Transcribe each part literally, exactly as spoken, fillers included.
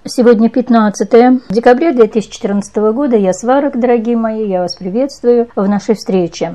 Сегодня пятнадцатое декабря две тысячи четырнадцатого года. Я Сварог, дорогие мои, я вас приветствую в нашей встрече.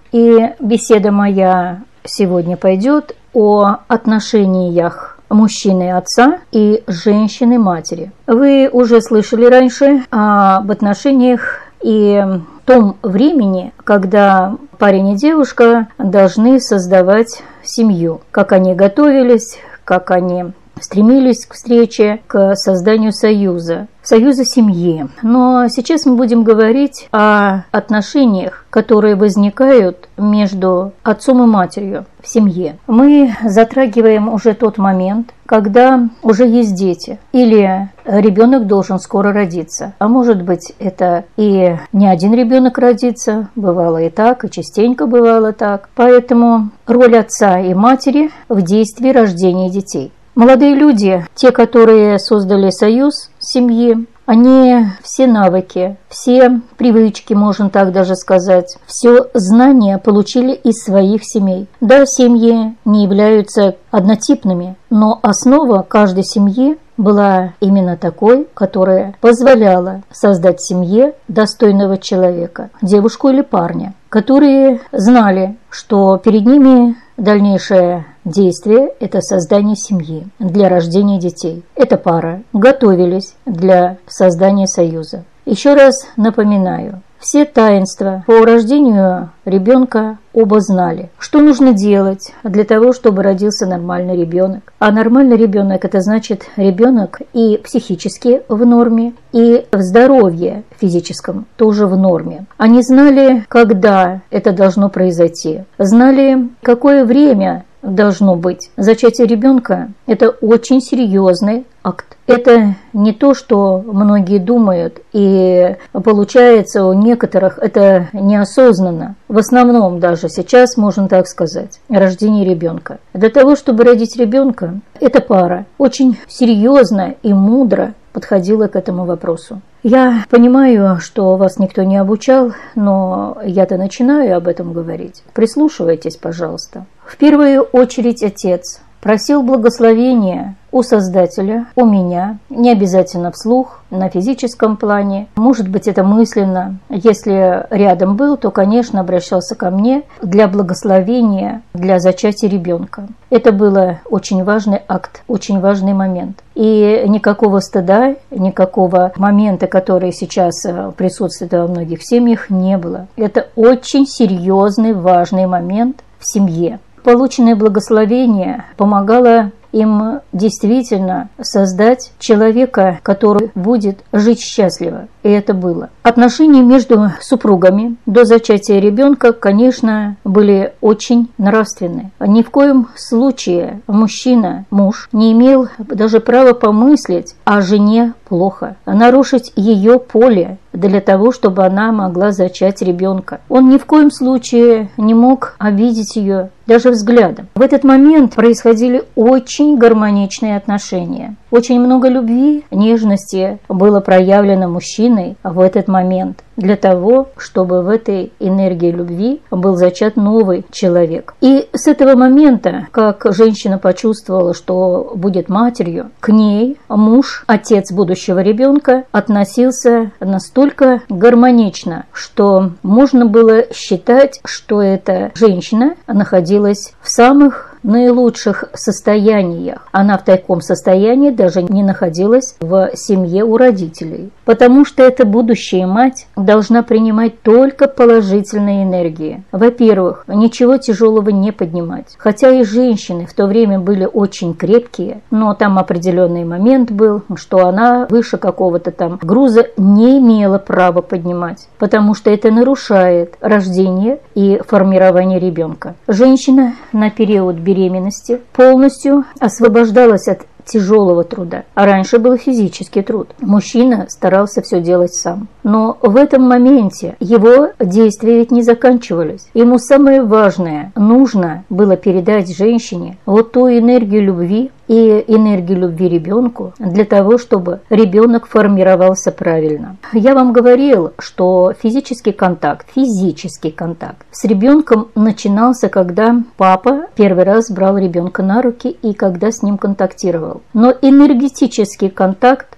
И беседа моя сегодня пойдет о отношениях мужчины отца и женщины матери. Вы уже слышали раньше об отношениях и том времени, когда парень и девушка должны создавать семью, как они готовились, как они стремились к встрече, к созданию союза, союза семьи. Но сейчас мы будем говорить о отношениях, которые возникают между отцом и матерью в семье. Мы затрагиваем уже тот момент, когда уже есть дети, или ребенок должен скоро родиться. А может быть, это и не один ребенок родится, бывало и так, и частенько бывало так. Поэтому роль отца и матери в действии рождения детей. Молодые люди, те, которые создали союз семьи, они все навыки, все привычки, можно так даже сказать, все знания получили из своих семей. Да, семьи не являются однотипными, но основа каждой семьи была именно такой, которая позволяла создать в семье достойного человека, девушку или парня, которые знали, что перед ними дальнейшее действие – это создание семьи для рождения детей. Эта пара готовились для создания союза. Еще раз напоминаю, все таинства по рождению ребенка оба знали. Что нужно делать для того, чтобы родился нормальный ребенок? А нормальный ребенок – это значит ребенок и психически в норме, и в здоровье физическом тоже в норме. Они знали, когда это должно произойти, знали, какое время должно быть. Зачатие ребенка – это очень серьезный акт. Это не то, что многие думают, и получается у некоторых это неосознанно. В основном даже сейчас, можно так сказать, рождение ребенка. Для того, чтобы родить ребенка, эта пара очень серьезно и мудро подходила к этому вопросу. Я понимаю, что вас никто не обучал, но я-то начинаю об этом говорить. Прислушивайтесь, пожалуйста. В первую очередь отец просил благословения у Создателя, у меня, не обязательно вслух, на физическом плане, может быть, это мысленно. Если рядом был, то, конечно, обращался ко мне для благословения, для зачатия ребенка. Это был очень важный акт, очень важный момент. И никакого стыда, никакого момента, который сейчас присутствует во многих семьях, не было. Это очень серьезный, важный момент в семье. Полученное благословение помогало им действительно создать человека, который будет жить счастливо. И это было. Отношения между супругами до зачатия ребенка, конечно, были очень нравственны. Ни в коем случае мужчина, муж, не имел даже права помыслить о жене плохо, нарушить ее поле для того, чтобы она могла зачать ребенка. Он ни в коем случае не мог обидеть ее даже взглядом. В этот момент происходили очень гармоничные отношения. Очень много любви, нежности было проявлено мужчиной в этот момент для того, чтобы в этой энергии любви был зачат новый человек. И с этого момента, как женщина почувствовала, что будет матерью, к ней муж, отец будущего ребенка, относился настолько гармонично, что можно было считать, что эта женщина находилась в самых наилучших состояниях. Она в таком состоянии даже не находилась в семье у родителей. Потому что эта будущая мать должна принимать только положительные энергии. Во-первых, ничего тяжелого не поднимать. Хотя и женщины в то время были очень крепкие, но там определенный момент был, что она выше какого-то там груза не имела права поднимать, потому что это нарушает рождение и формирование ребенка. Женщина на период беременности беременности полностью освобождалась от тяжелого труда. А раньше был физический труд. Мужчина старался все делать сам. Но в этом моменте его действия ведь не заканчивались. Ему самое важное нужно было передать женщине вот ту энергию любви и энергию любви ребенку для того, чтобы ребенок формировался правильно. Я вам говорил, что физический контакт, физический контакт с ребенком начинался, когда папа первый раз брал ребенка на руки и когда с ним контактировал. Но энергетический контакт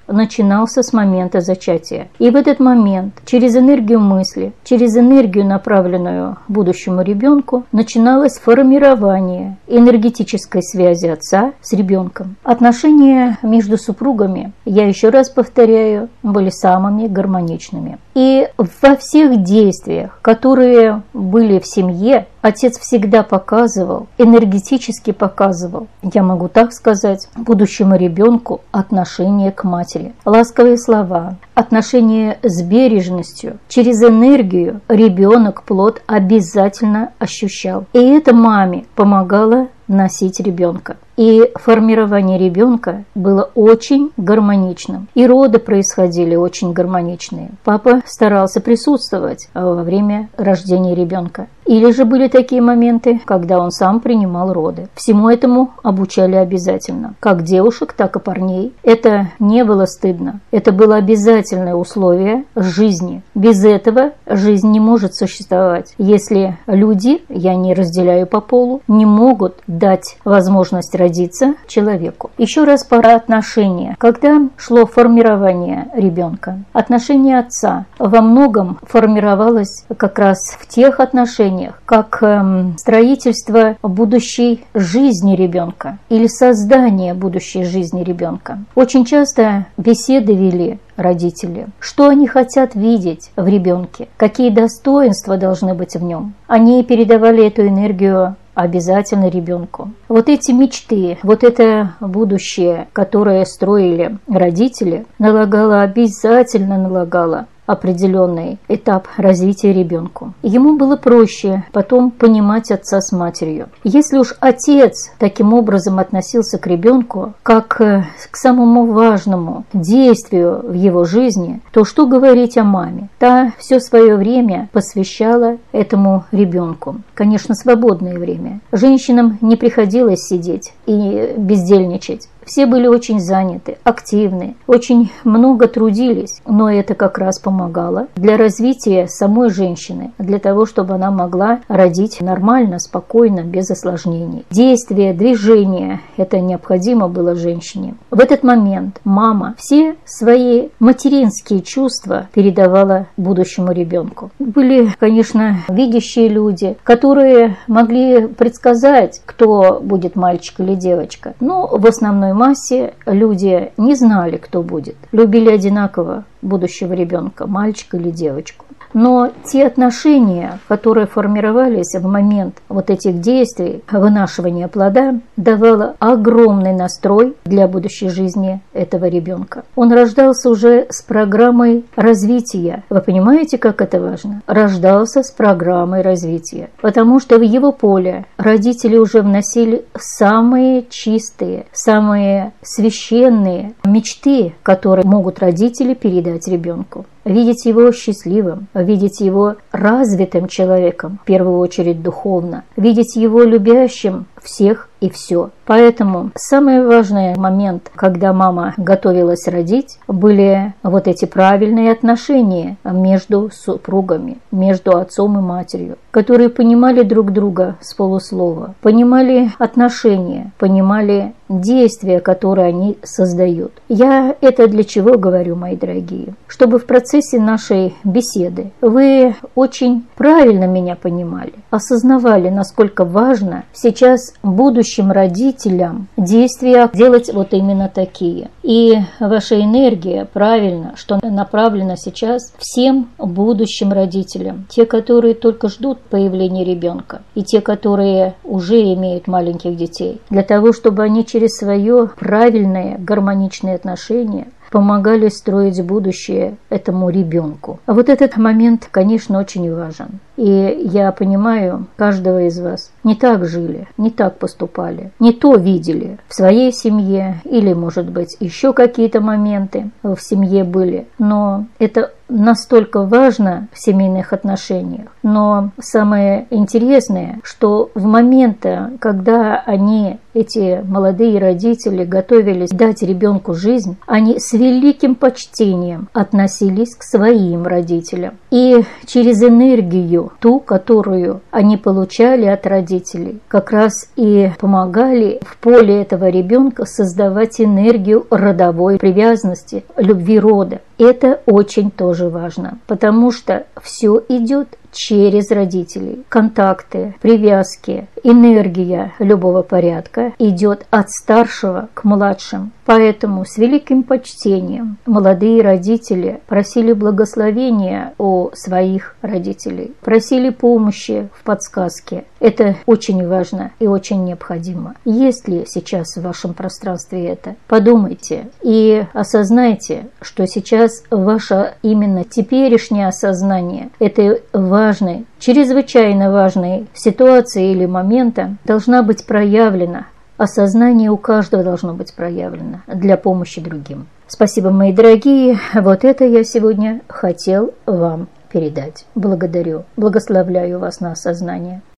начинался с момента зачатия. И в этот момент через энергию мысли, через энергию, направленную будущему ребенку, начиналось формирование энергетической связи отца с ребенком. Отношения между супругами, я еще раз повторяю, были самыми гармоничными. И во всех действиях, которые были в семье, отец всегда показывал, энергетически показывал, я могу так сказать, будущему ребенку отношение к матери. Ласковые слова, отношение с бережностью. Через энергию ребенок плод обязательно ощущал. И это маме помогало носить ребенка. И формирование ребенка было очень гармоничным. И роды происходили очень гармоничные. Папа старался присутствовать во время рождения ребенка. Или же были такие моменты, когда он сам принимал роды. Всему этому обучали обязательно. Как девушек, так и парней. Это не было стыдно. Это было обязательное условие жизни. Без этого жизнь не может существовать. Если люди, я не разделяю по полу, не могут дать возможность родиться человеку. Еще раз про отношения. Когда шло формирование ребенка, отношение отца во многом формировалось как раз в тех отношениях, как эм, строительство будущей жизни ребенка или создание будущей жизни ребенка. Очень часто беседы вели родители, что они хотят видеть в ребенке, какие достоинства должны быть в нем. Они передавали эту энергию обязательно ребенку. Вот эти мечты, вот это будущее, которое строили родители, налагало, обязательно налагало определенный этап развития ребенку. Ему было проще потом понимать отца с матерью. Если уж отец таким образом относился к ребенку, как к самому важному действию в его жизни, то что говорить о маме? Та все свое время посвящала этому ребенку. Конечно, свободное время. Женщинам не приходилось сидеть и бездельничать. Все были очень заняты, активны, очень много трудились, но это как раз помогало для развития самой женщины, для того, чтобы она могла родить нормально, спокойно, без осложнений. Действие, движение – это необходимо было женщине. В этот момент мама все свои материнские чувства передавала будущему ребенку. Были, конечно, видящие люди, которые могли предсказать, кто будет мальчик или девочка, но в основной массе люди не знали, кто будет. Любили одинаково будущего ребенка, мальчика или девочку. Но те отношения, которые формировались в момент вот этих действий, вынашивания плода, давало огромный настрой для будущей жизни этого ребенка. Он рождался уже с программой развития. Вы понимаете, как это важно? Рождался с программой развития. Потому что в его поле родители уже вносили самые чистые, самые священные мечты, которые могут родители передать ребенку. Видеть его счастливым, видеть его развитым человеком, в первую очередь духовно, видеть его любящим всех и все. Поэтому самый важный момент, когда мама готовилась родить, были вот эти правильные отношения между супругами, между отцом и матерью, которые понимали друг друга с полуслова, понимали отношения, понимали действия, которые они создают. Я это для чего говорю, мои дорогие? Чтобы в процессе нашей беседы вы очень правильно меня понимали, осознавали, насколько важно сейчас будущим родителям действия делать вот именно такие. И ваша энергия правильно, что направлена сейчас всем будущим родителям. Те, которые только ждут появления ребенка, и те, которые уже имеют маленьких детей. Для того, чтобы они через свое правильное, гармоничное отношение помогали строить будущее этому ребенку. А вот этот момент, конечно, очень важен. И я понимаю, каждого из вас не так жили, не так поступали, не то видели в своей семье или, может быть, еще какие-то моменты в семье были. Но это настолько важно в семейных отношениях. Но самое интересное, что в моменты, когда они, эти молодые родители, готовились дать ребенку жизнь, они с великим почтением относились к своим родителям. И через энергию, ту, которую они получали от родителей, как раз и помогали в поле этого ребенка создавать энергию родовой привязанности, любви рода. Это очень тоже важно, потому что все идет через родителей. Контакты, привязки, энергия любого порядка идет от старшего к младшим. Поэтому с великим почтением молодые родители просили благословения у своих родителей, просили помощи в подсказке. Это очень важно и очень необходимо. Есть ли сейчас в вашем пространстве это? Подумайте и осознайте, что сейчас ваше именно теперешнее осознание этой важной, чрезвычайно важной ситуации или момента должна быть проявлена. Осознание у каждого должно быть проявлено для помощи другим. Спасибо, мои дорогие. Вот это я сегодня хотел вам передать. Благодарю. Благословляю вас на осознание.